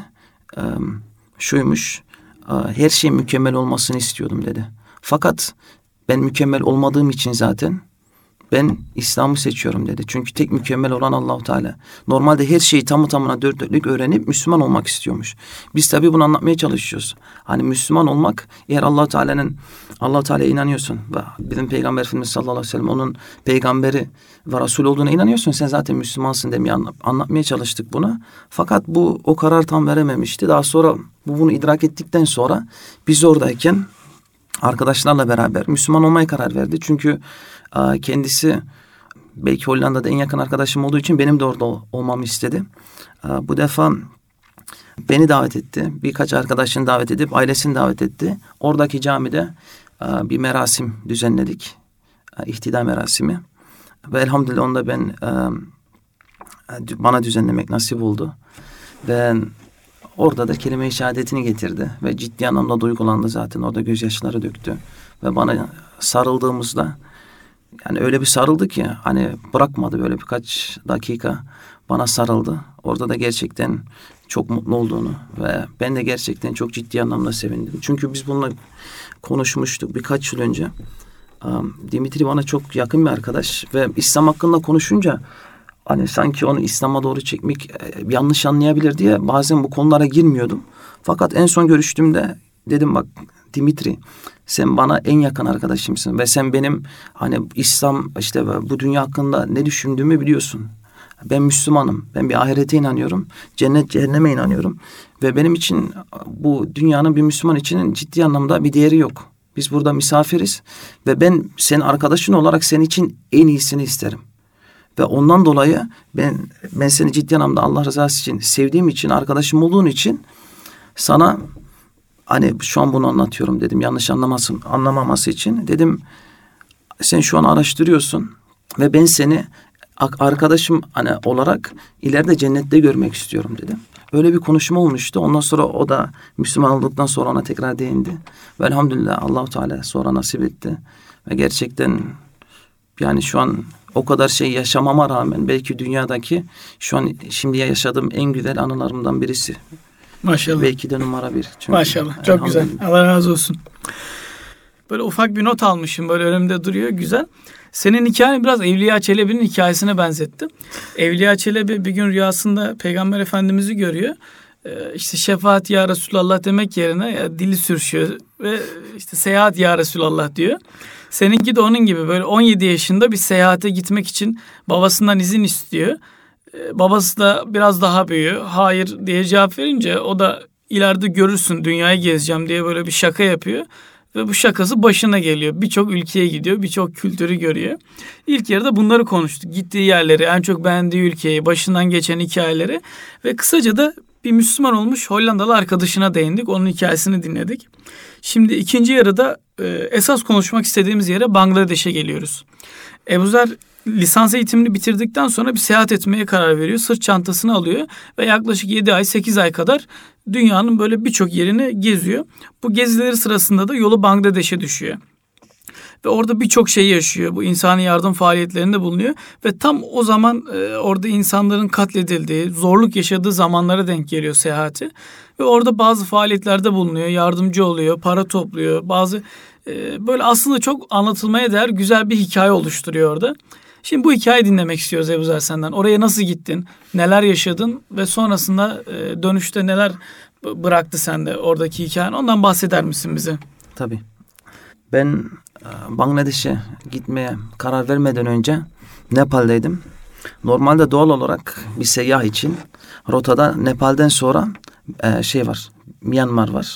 şuymuş. Her şeyin mükemmel olmasını istiyordum dedi. Fakat ben mükemmel olmadığım için zaten ben İslam'ı seçiyorum dedi. Çünkü tek mükemmel olan Allah-u Teala. Normalde her şeyi tamı tamına dört dörtlük öğrenip Müslüman olmak istiyormuş. Biz tabii bunu anlatmaya çalışıyoruz. Hani Müslüman olmak, eğer Allah-u Teala'ya inanıyorsun ve bizim Peygamber Efendimiz sallallahu aleyhi ve sellem onun peygamberi ve Resul olduğuna inanıyorsun, sen zaten Müslümansın demeye anlatmaya çalıştık bunu. Fakat bu o karar tam verememişti. Daha sonra bunu idrak ettikten sonra biz oradayken arkadaşlarla beraber Müslüman olmaya karar verdi. Çünkü kendisi belki Hollanda'da en yakın arkadaşım olduğu için benim de orada olmamı istedi. Bu defa beni davet etti. Birkaç arkadaşını davet edip ailesini davet etti. Oradaki camide bir merasim düzenledik. İhtida merasimi. Ve elhamdülillah onu da bana düzenlemek nasip oldu. Ve orada da kelime-i şehadetini getirdi. Ve ciddi anlamda duygulandı zaten. Orada gözyaşları döktü. Ve bana sarıldığımızda yani öyle bir sarıldı ki hani bırakmadı, böyle birkaç dakika bana sarıldı. Orada da gerçekten çok mutlu olduğunu ve ben de gerçekten çok ciddi anlamda sevindim. Çünkü biz bununla konuşmuştuk birkaç yıl önce. Dimitri bana çok yakın bir arkadaş ve İslam hakkında konuşunca hani sanki onu İslam'a doğru çekmek yanlış anlayabilir diye bazen bu konulara girmiyordum. Fakat en son görüştüğümde dedim bak Dimitri, sen bana en yakın arkadaşımsın ve sen benim hani İslam işte bu dünya hakkında ne düşündüğümü biliyorsun. Ben Müslümanım. Ben bir ahirete inanıyorum. Cennet cehenneme inanıyorum. Ve benim için bu dünyanın bir Müslüman için ciddi anlamda bir değeri yok. Biz burada misafiriz ve ben senin arkadaşın olarak senin için en iyisini isterim. Ve ondan dolayı ben seni ciddi anlamda Allah rızası için sevdiğim için, arkadaşım olduğun için sana hani şu an bunu anlatıyorum dedim. Yanlış anlamaması için. Dedim sen şu an araştırıyorsun ve ben seni arkadaşım hani olarak ileride cennette görmek istiyorum dedim. Öyle bir konuşma olmuştu. Ondan sonra o da Müslüman olduktan sonra ona tekrar değindi. Ve elhamdülillah Allah-u Teala sonra nasip etti. Ve gerçekten yani şu an o kadar şey yaşamama rağmen belki dünyadaki şu an şimdi yaşadığım en güzel anılarımdan birisi.
Maşallah.
Belki de numara 1. Çünkü
Maşallah. Çok güzel. Allah razı olsun. Böyle ufak bir not almışım. Böyle önümde duruyor. Güzel. Senin hikayeni biraz Evliya Çelebi'nin hikayesine benzettim. Evliya Çelebi bir gün rüyasında Peygamber Efendimiz'i görüyor. İşte şefaat ya Resulallah demek yerine dili sürüşüyor ve işte seyahat ya Resulallah diyor. Seninki de onun gibi böyle 17 yaşında bir seyahate gitmek için babasından izin istiyor. Babası da biraz daha büyüyor. Hayır diye cevap verince o da ileride görürsün dünyayı gezeceğim diye böyle bir şaka yapıyor. Ve bu şakası başına geliyor. Birçok ülkeye gidiyor. Birçok kültürü görüyor. İlk yarıda bunları konuştuk. Gittiği yerleri, en çok beğendiği ülkeyi, başından geçen hikayeleri. Ve kısaca da bir Müslüman olmuş Hollandalı arkadaşına değindik. Onun hikayesini dinledik. Şimdi ikinci yarıda esas konuşmak istediğimiz yere Bangladeş'e geliyoruz. Ebu Zer lisans eğitimini bitirdikten sonra bir seyahat etmeye karar veriyor. Sırt çantasını alıyor ve yaklaşık 7 ay 8 ay kadar dünyanın böyle birçok yerini geziyor. Bu gezileri sırasında da yolu Bangladeş'e düşüyor. Ve orada birçok şey yaşıyor. Bu insani yardım faaliyetlerinde bulunuyor. Ve tam o zaman orada insanların katledildiği, zorluk yaşadığı zamanlara denk geliyor seyahati. Ve orada bazı faaliyetlerde bulunuyor, yardımcı oluyor, para topluyor. Bazı böyle aslında çok anlatılmaya değer güzel bir hikaye oluşturuyor orada. Şimdi bu hikayeyi dinlemek istiyoruz Ebu Zer senden. Oraya nasıl gittin, neler yaşadın ve sonrasında dönüşte neler bıraktı sende oradaki hikayen? Ondan bahseder misin bize?
Tabii. Ben Bangladeş'e gitmeye karar vermeden önce Nepal'deydim. Normalde doğal olarak bir seyyah için rotada Nepal'den sonra Myanmar var.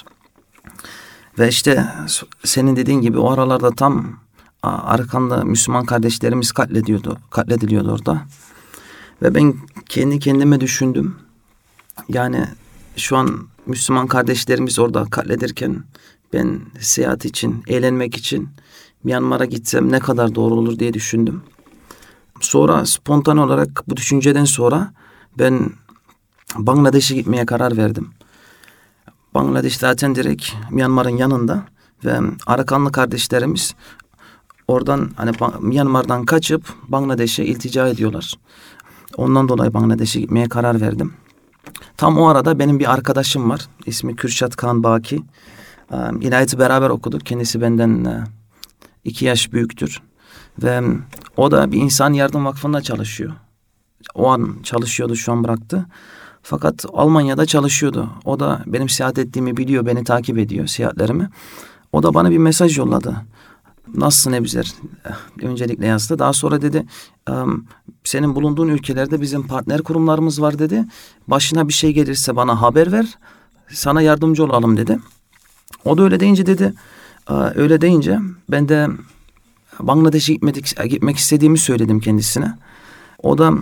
Ve işte senin dediğin gibi o aralarda tam arkanda Müslüman kardeşlerimiz katlediliyordu orada. Ve ben kendi kendime düşündüm. Yani şu an Müslüman kardeşlerimiz orada katledirken ben seyahat için, eğlenmek için Myanmar'a gitsem ne kadar doğru olur diye düşündüm. Sonra spontan olarak bu düşünceden sonra ben Bangladeş'e gitmeye karar verdim. Bangladeş zaten direkt Myanmar'ın yanında ve Arakanlı kardeşlerimiz oradan hani Myanmar'dan kaçıp Bangladeş'e iltica ediyorlar. Ondan dolayı Bangladeş'e gitmeye karar verdim. Tam o arada benim bir arkadaşım var. İsmi Kürşat Khan Baki. İlahiyatı beraber okuduk. Kendisi benden 2 yaş büyüktür. Ve o da bir insan yardım vakfında çalışıyor. O an çalışıyordu, şu an bıraktı. Fakat Almanya'da çalışıyordu. O da benim seyahat ettiğimi biliyor, beni takip ediyor, seyahatlerimi. O da bana bir mesaj yolladı. Nasılsın Ebu Zer? Öncelikle yazdı. Daha sonra dedi, senin bulunduğun ülkelerde bizim partner kurumlarımız var dedi. Başına bir şey gelirse bana haber ver, sana yardımcı olalım dedi. O da öyle deyince dedi, öyle deyince ben de Bangladeş'e gitmek istediğimi söyledim kendisine. O da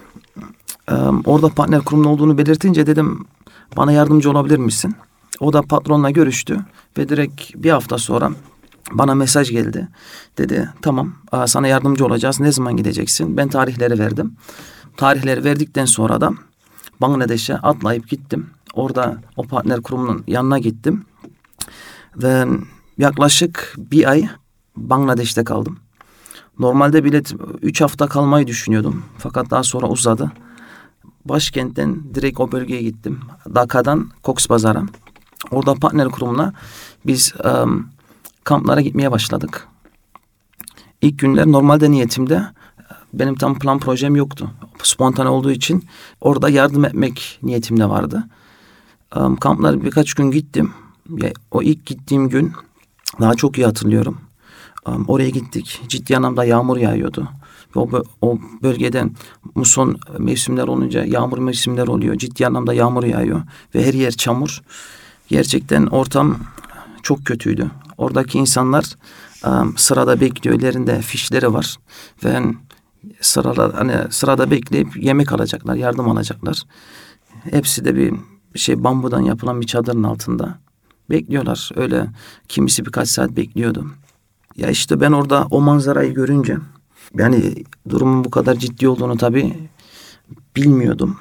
orada partner kurumun olduğunu belirtince dedim, bana yardımcı olabilir misin? O da patronla görüştü ve direkt bir hafta sonra bana mesaj geldi. Dedi tamam, sana yardımcı olacağız. Ne zaman gideceksin? Ben tarihleri verdim. Tarihleri verdikten sonra da Bangladeş'e atlayıp gittim. Orada o partner kurumunun yanına gittim. Ve yaklaşık 1 ay Bangladeş'te kaldım. Normalde 3 hafta kalmayı düşünüyordum. Fakat daha sonra uzadı. Başkentten direkt o bölgeye gittim. Dhaka'dan Cox's Bazar'a. Orada partner kurumuna biz kamplara gitmeye başladık. İlk günler normalde niyetimde benim tam plan projem yoktu. Spontane olduğu için orada yardım etmek niyetimde vardı. Kamplara birkaç gün gittim. O ilk gittiğim gün daha çok iyi hatırlıyorum. Oraya gittik. Ciddi anlamda yağmur yağıyordu. O bölgede muson mevsimler olunca yağmur mevsimler oluyor. Ciddi anlamda yağmur yağıyor. Ve her yer çamur. Gerçekten ortam çok kötüydü. Oradaki insanlar sırada bekliyor. Ellerinde fişleri var. Ve sırada bekleyip yemek alacaklar, yardım alacaklar. Hepsi de bir bambudan yapılan bir çadırın altında bekliyorlar. Öyle kimisi birkaç saat bekliyordu. Ya işte ben orada o manzarayı görünce, yani durumun bu kadar ciddi olduğunu tabii bilmiyordum.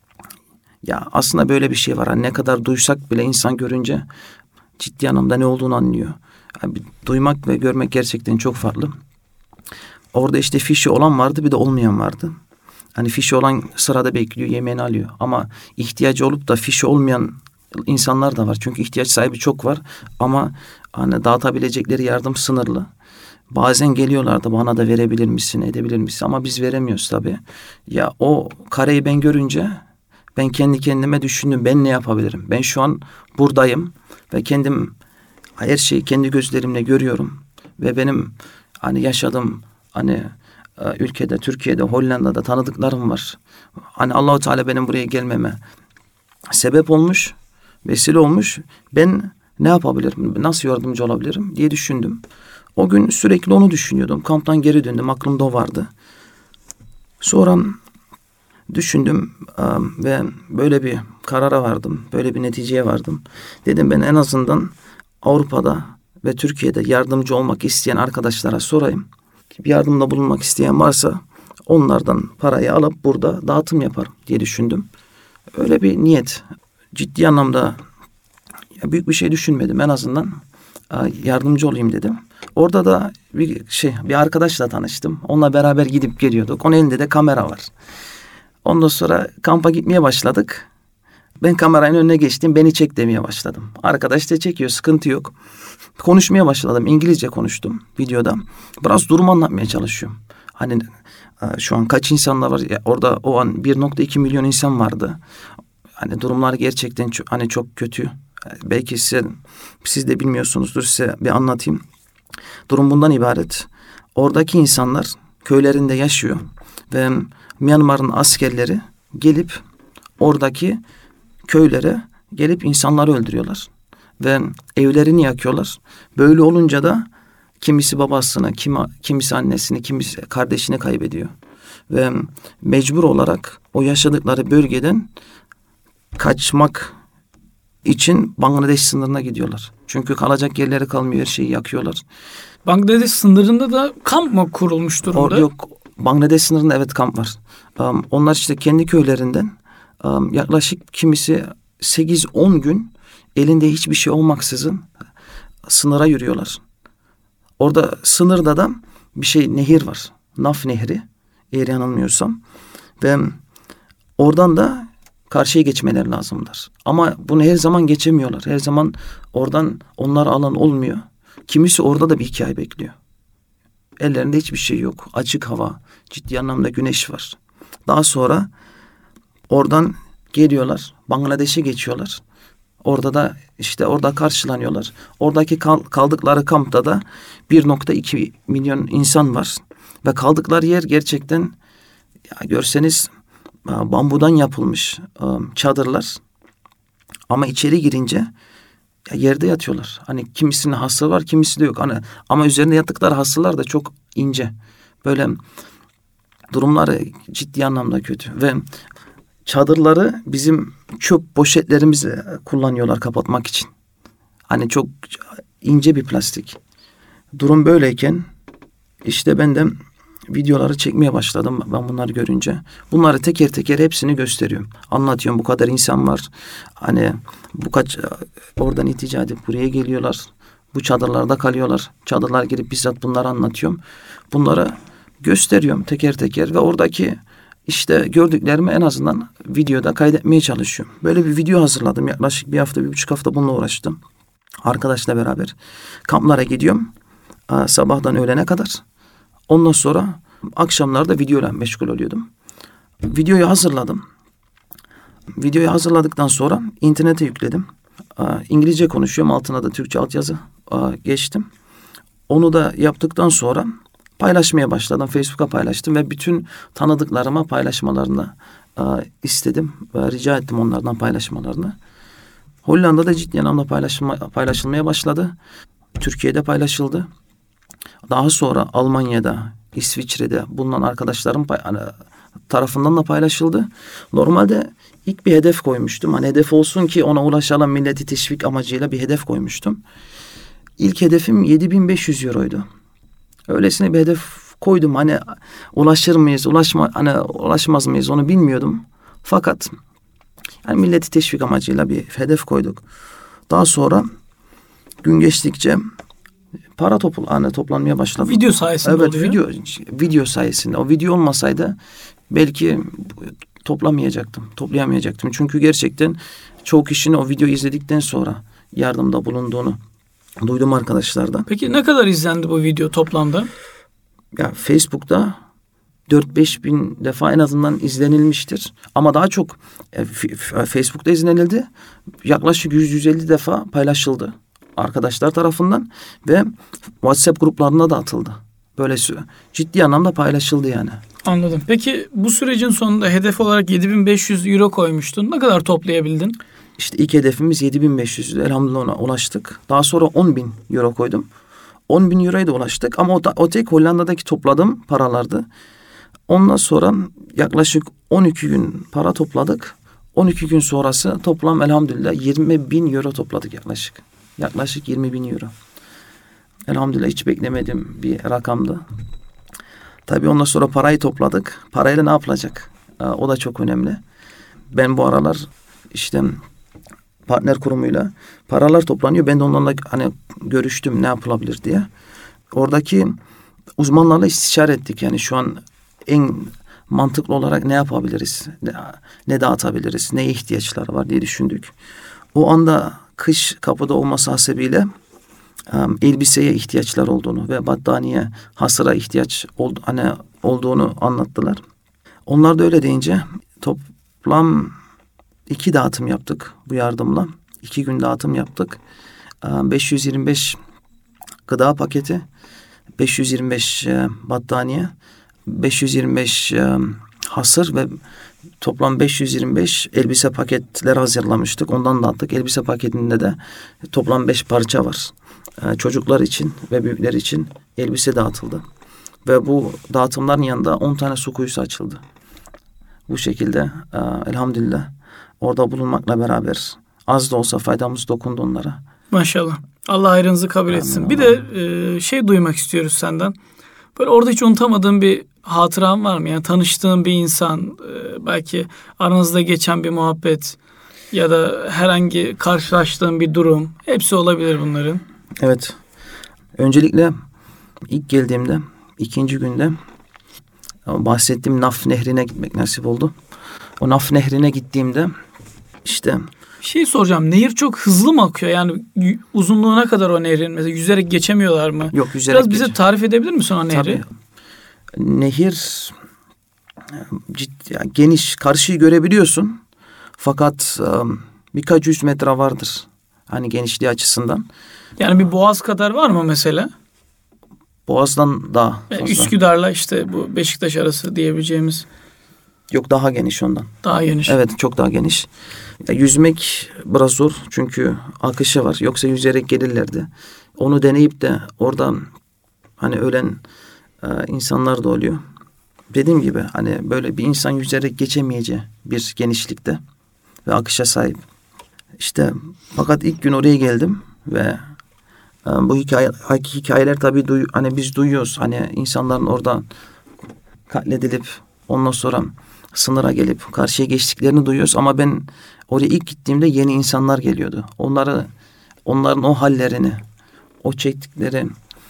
Ya aslında böyle bir şey var. Hani ne kadar duysak bile insan görünce ciddi anlamda ne olduğunu anlıyor. Yani duymak ve görmek gerçekten çok farklı. Orada işte fişi olan vardı, bir de olmayan vardı. Hani fişi olan sırada bekliyor, yemeğini alıyor. Ama ihtiyacı olup da fişi olmayan insanlar da var. Çünkü ihtiyaç sahibi çok var. Ama hani dağıtabilecekleri yardım sınırlı. Bazen geliyorlardı, bana da verebilir misin, edebilir misin? Ama biz veremiyoruz tabii. Ya o kareyi ben görünce ben kendi kendime düşündüm, ben ne yapabilirim? Ben şu an buradayım ve kendim her şeyi kendi gözlerimle görüyorum. Ve benim hani yaşadığım hani ülkede, Türkiye'de, Hollanda'da tanıdıklarım var. Hani Allah-u Teala benim buraya gelmeme sebep olmuş, vesile olmuş. Ben ne yapabilirim, nasıl yardımcı olabilirim diye düşündüm. O gün sürekli onu düşünüyordum. Kamptan geri döndüm, aklımda o vardı. Sonra düşündüm ve böyle bir karara vardım, böyle bir neticeye vardım. Dedim ben en azından Avrupa'da ve Türkiye'de yardımcı olmak isteyen arkadaşlara sorayım. Bir yardımda bulunmak isteyen varsa onlardan parayı alıp burada dağıtım yaparım diye düşündüm. Öyle bir niyet. Ciddi anlamda büyük bir şey düşünmedim. En azından yardımcı olayım dedim. Orada da bir arkadaşla tanıştım. Onunla beraber gidip geliyorduk. Onun elinde de kamera var. Ondan sonra kampa gitmeye başladık. Ben kameranın önüne geçtim. Beni çek demeye başladım. Arkadaş da çekiyor. Sıkıntı yok. Konuşmaya başladım. İngilizce konuştum videoda. Biraz durumu anlatmaya çalışıyorum. Hani şu an kaç insanlar var? Orada o an 1.2 milyon insan vardı. Hani durumlar gerçekten çok kötü. Belki siz de bilmiyorsunuzdur. Size bir anlatayım. Durum bundan ibaret. Oradaki insanlar köylerinde yaşıyor ve Myanmar'ın askerleri gelip oradaki köylere gelip insanları öldürüyorlar ve evlerini yakıyorlar. Böyle olunca da kimisi babasını, kimisi annesini, kimisi kardeşini kaybediyor ve mecbur olarak o yaşadıkları bölgeden kaçmak için Bangladeş sınırına gidiyorlar. Çünkü kalacak yerleri kalmıyor, her şeyi yakıyorlar.
Bangladeş sınırında da kamp mı kurulmuş durumda?
Orada yok. Bangladeş sınırında evet kamp var. Onlar işte kendi köylerinden yaklaşık kimisi 8-10 gün elinde hiçbir şey olmaksızın sınıra yürüyorlar. Orada sınırda da nehir var. Naf Nehri eğer yanılmıyorsam. Ve oradan da karşıya geçmeleri lazımdır. Ama bunu her zaman geçemiyorlar. Her zaman oradan onlar alan olmuyor. Kimisi orada da bir hikaye bekliyor. Ellerinde hiçbir şey yok. Açık hava, ciddi anlamda güneş var. Daha sonra oradan geliyorlar, Bangladeş'e geçiyorlar. Orada da orada karşılanıyorlar. Oradaki kaldıkları kampta da 1.2 milyon insan var. Ve kaldıkları yer gerçekten görseniz bambudan yapılmış çadırlar. Ama içeri girince yerde yatıyorlar. Hani kimisinin hası var, kimisi de yok. Ama üzerinde yattıkları hasılar da çok ince. Böyle durumları ciddi anlamda kötü. Ve çadırları bizim çöp poşetlerimizi kullanıyorlar kapatmak için. Hani çok ince bir plastik. Durum böyleyken ben de videoları çekmeye başladım ben bunları görünce. Bunları teker teker hepsini gösteriyorum. Anlatıyorum, bu kadar insan var. Hani oradan iltica edip buraya geliyorlar. Bu çadırlarda kalıyorlar. Çadırlar girip bizzat bunları anlatıyorum. Bunları gösteriyorum teker teker ve oradaki gördüklerimi en azından videoda kaydetmeye çalışıyorum. Böyle bir video hazırladım. Yaklaşık 1,5 hafta bununla uğraştım. Arkadaşla beraber kamplara gidiyorum. Sabahtan öğlene kadar. Ondan sonra akşamlarda videoyla meşgul oluyordum. Videoyu hazırladım. Videoyu hazırladıktan sonra internete yükledim. İngilizce konuşuyorum. Altına da Türkçe altyazı geçtim. Onu da yaptıktan sonra paylaşmaya başladım. Facebook'a paylaştım ve bütün tanıdıklarıma paylaşmalarını istedim. Rica ettim onlardan paylaşmalarını. Hollanda'da ciddi anlamda paylaşılmaya başladı. Türkiye'de paylaşıldı. Daha sonra Almanya'da, İsviçre'de bulunan arkadaşlarım tarafından da paylaşıldı. Normalde ilk bir hedef koymuştum. Hani hedef olsun ki ona ulaşalım, milleti teşvik amacıyla bir hedef koymuştum. İlk hedefim 7.500 euroydu. Öylesine bir hedef koydum. Hani ulaşır mıyız, ulaşmaz mıyız onu bilmiyordum. Fakat yani milleti teşvik amacıyla bir hedef koyduk. Daha sonra gün geçtikçe para toplanmaya başladı.
Video sayesinde oluyor.
Evet, video sayesinde. O video olmasaydı belki toplayamayacaktım. Çünkü gerçekten çoğu kişinin o videoyu izledikten sonra yardımda bulunduğunu duydum arkadaşlardan.
Peki ne kadar izlendi bu video toplamda?
Ya Facebook'ta 4-5 bin defa en azından izlenilmiştir. Ama daha çok Facebook'ta izlenildi. Yaklaşık 100-150 defa paylaşıldı arkadaşlar tarafından ve WhatsApp gruplarına da atıldı. Böyle ciddi anlamda paylaşıldı yani.
Anladım. Peki bu sürecin sonunda hedef olarak 7.500 euro koymuştun. Ne kadar toplayabildin?
İşte ilk hedefimiz 7.500'dü. Elhamdülillah ona ulaştık. Daha sonra 10.000 euro koydum. 10.000 euroya da ulaştık ama o tek Hollanda'daki topladığım paralardı. Ondan sonra yaklaşık 12 gün para topladık. 12 gün sonrası toplam elhamdülillah 20.000 euro topladık yaklaşık. Yaklaşık 20.000 euro. Elhamdülillah hiç beklemediğim bir rakamdı. Tabii ondan sonra parayı topladık. Parayla ne yapılacak? O da çok önemli. Ben bu aralar işte partner kurumuyla paralar toplanıyor. Ben de onlarla hani görüştüm ne yapılabilir diye. Oradaki uzmanlarla istişare ettik. Yani şu an en mantıklı olarak ne yapabiliriz? Ne dağıtabiliriz? Neye ihtiyaçları var diye düşündük. O anda kış kapıda olması hasebiyle elbiseye ihtiyaçlar olduğunu ve battaniye, hasıra ihtiyaç olduğunu anlattılar. Onlar da öyle deyince toplam 2 dağıtım yaptık bu yardımla. 2 gün dağıtım yaptık. 525 gıda paketi, 525 battaniye, 525 hasır ve toplam 525 elbise paketleri hazırlamıştık. Ondan dağıttık. Elbise paketinde de toplam 5 parça var. Çocuklar için ve büyükler için elbise dağıtıldı. Ve bu dağıtımların yanında 10 tane su kuyusu açıldı. Bu şekilde elhamdülillah orada bulunmakla beraber az da olsa faydamız dokundu onlara.
Maşallah. Allah hayrınızı kabul etsin.
Amin,
bir de duymak istiyoruz senden. Böyle orada hiç unutamadığın bir hatıran var mı? Yani tanıştığın bir insan, belki aranızda geçen bir muhabbet ya da herhangi karşılaştığın bir durum. Hepsi olabilir bunların.
Evet. Öncelikle ilk geldiğimde, 2. günde bahsettiğim Naf Nehri'ne gitmek nasip oldu. O Naf Nehri'ne gittiğimde işte...
Bir şey soracağım. Nehir çok hızlı mı akıyor? Yani uzunluğuna kadar o nehrin mesela yüzerek geçemiyorlar mı?
Yok, yüzerek
biraz bize tarif edebilir misin o nehri?
Tabii. Nehir yani geniş, karşıyı görebiliyorsun. Fakat birkaç 100 metre vardır. Hani genişliği açısından.
Yani bir boğaz kadar var mı mesela?
Boğaz'dan daha fazla.
Üsküdar'la işte bu Beşiktaş arası diyebileceğimiz.
Yok, daha geniş ondan.
Daha geniş.
Evet, çok daha geniş. Yüzmek biraz zor çünkü akışı var. Yoksa yüzerek gelirlerdi. Onu deneyip de oradan hani ölen insanlar da oluyor. Dediğim gibi hani böyle bir insan yüzerek geçemeyeceği bir genişlikte ve akışa sahip. İşte fakat ilk gün oraya geldim ve bu hikayeler tabii hani biz duyuyoruz. Hani insanların orada katledilip ondan sonra sınıra gelip karşıya geçtiklerini duyuyoruz. Ama ben oraya ilk gittiğimde yeni insanlar geliyordu. Onların o hallerini, o çektikleri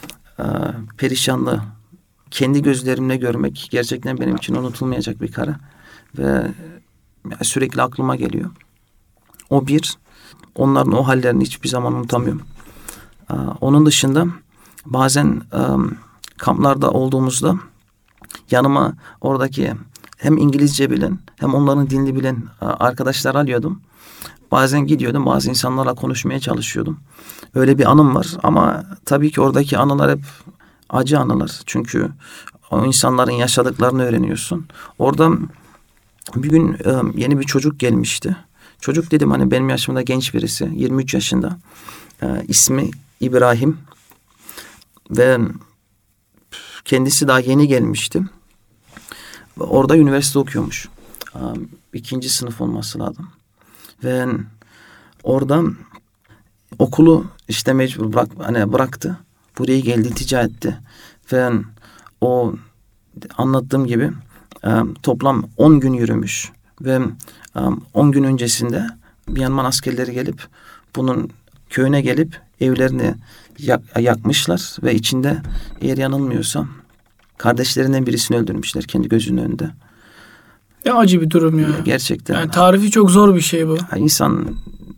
perişanlığı kendi gözlerimle görmek gerçekten benim için unutulmayacak bir kare. Ve sürekli aklıma geliyor. O bir. Onların o hallerini hiçbir zaman unutamıyorum. Onun dışında bazen kamplarda olduğumuzda yanıma oradaki hem İngilizce bilen hem onların dilini bilen arkadaşlar alıyordum. Bazen gidiyordum, bazı insanlarla konuşmaya çalışıyordum. Öyle bir anım var ama tabii ki oradaki anılar hep acı anılar. Çünkü o insanların yaşadıklarını öğreniyorsun. Orada bir gün yeni bir çocuk gelmişti. Çocuk dedim hani benim yaşımda genç birisi, 23 yaşında. İsmi İbrahim ve kendisi daha yeni gelmişti. orada üniversite okuyormuş. 2. sınıf olması lazım. Ve orada okulu işte mecbur bıraktı. Buraya geldi, iltica etti. Ve o anlattığım gibi toplam 10 gün yürümüş. Ve 10 gün öncesinde Myanmar askerleri gelip bunun köyüne gelip evlerini yakmışlar ve içinde, eğer yanılmıyorsam, kardeşlerinden birisini öldürmüşler kendi gözünün önünde.
Ne acı bir durum ya.
Gerçekten.
Yani tarifi çok zor bir şey bu.
İnsan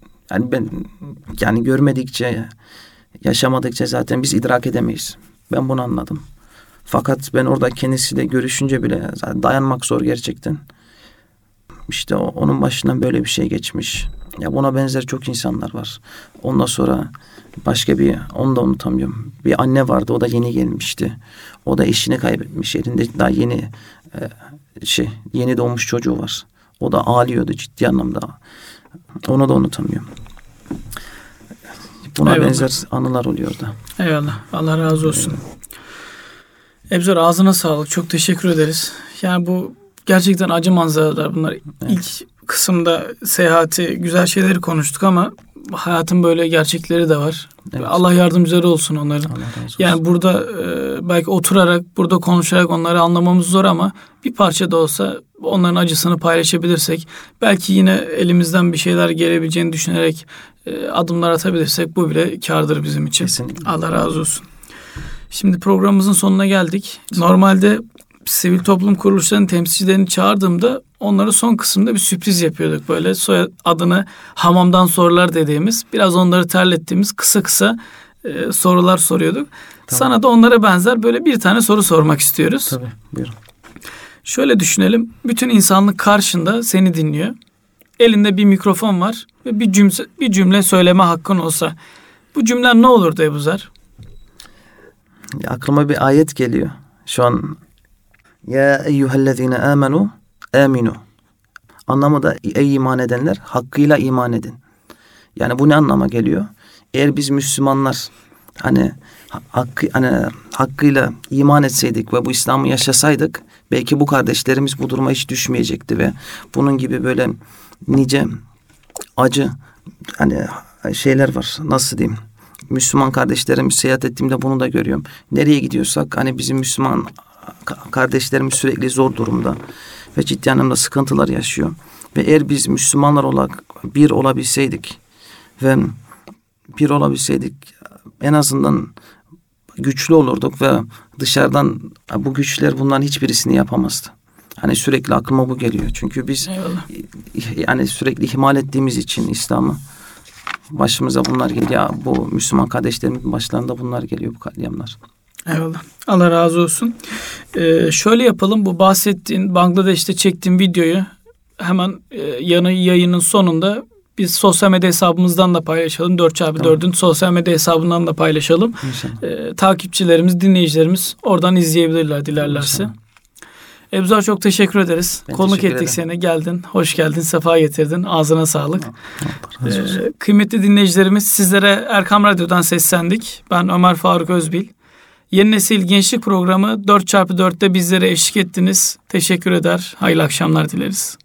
ben görmedikçe, yaşamadıkça zaten biz idrak edemeyiz. Ben bunu anladım. Fakat ben orada kendisiyle görüşünce bile dayanmak zor gerçekten. İşte onun başından böyle bir şey geçmiş. Ya buna benzer çok insanlar var. Ondan sonra onu da unutamıyorum. Bir anne vardı, o da yeni gelmişti. O da eşini kaybetmiş. Elinde daha yeni doğmuş çocuğu var. O da ağlıyordu ciddi anlamda. Onu da unutamıyorum. Buna benzer anılar oluyor da.
Eyvallah. Allah razı olsun. Ebzer, ağzına sağlık. Çok teşekkür ederiz. Yani bu gerçekten acı manzaralar bunlar. Evet. İlk kısımda seyahati, güzel şeyleri konuştuk ama hayatın böyle gerçekleri de var. Evet. Allah yardımcıları olsun onların. Allah razı olsun. Yani burada belki oturarak, burada konuşarak onları anlamamız zor ama bir parça da olsa onların acısını paylaşabilirsek, belki yine elimizden bir şeyler gelebileceğini düşünerek adımlar atabilirsek bu bile kârdır bizim için. Kesinlikle. Allah razı olsun. Şimdi programımızın sonuna geldik. Normalde sivil toplum kuruluşlarının temsilcilerini çağırdığımda onlara son kısımda bir sürpriz yapıyorduk. Böyle adını hamamdan sorular dediğimiz, biraz onları terlettiğimiz kısa sorular soruyorduk. Tamam. Sana da onlara benzer böyle bir tane soru sormak istiyoruz.
Tabii, buyurun.
Şöyle düşünelim. Bütün insanlık karşında seni dinliyor. Elinde bir mikrofon var ve bir cümle söyleme hakkın olsa bu cümle ne olurdu Ebuzer?
Aklıma bir ayet geliyor. Şu an ya eyyühellezine amenu aminu. Anlamı da ey iman edenler hakkıyla iman edin. Yani bu ne anlama geliyor? Eğer biz Müslümanlar hakkıyla iman etseydik ve bu İslam'ı yaşasaydık belki bu kardeşlerimiz bu duruma hiç düşmeyecekti ve bunun gibi böyle nice acı şeyler var. Nasıl diyeyim? Müslüman kardeşlerimiz, seyahat ettiğimde bunu da görüyorum. Nereye gidiyorsak bizim Müslüman kardeşlerimiz sürekli zor durumda ve ciddi anlamda sıkıntılar yaşıyor. Ve eğer biz Müslümanlar olarak bir olabilseydik en azından güçlü olurduk ve dışarıdan bu güçler bunların hiçbirisini yapamazdı. Sürekli aklıma bu geliyor. Çünkü biz sürekli ihmal ettiğimiz için İslam'ı başımıza bunlar geliyor. Bu Müslüman kardeşlerimizin başlarında bunlar geliyor, bu katliamlar.
Eyvallah. Allah razı olsun. Şöyle yapalım. Bu bahsettiğin Bangladeş'te çektiğim videoyu hemen yayının sonunda biz sosyal medya hesabımızdan da paylaşalım. 4x4'ün tamam. Sosyal medya hesabından da paylaşalım. Takipçilerimiz, dinleyicilerimiz oradan izleyebilirler dilerlerse. Ebuzer, çok teşekkür ederiz. Konuk ettik seni. Geldin. Hoş geldin. Sefa getirdin. Ağzına sağlık. Kıymetli dinleyicilerimiz, sizlere Erkam Radyo'dan seslendik. Ben Ömer Faruk Özbil. Yeni Nesil Gençlik Programı 4x4'te bizlere eşlik ettiniz. Teşekkür eder. Hayırlı akşamlar dileriz.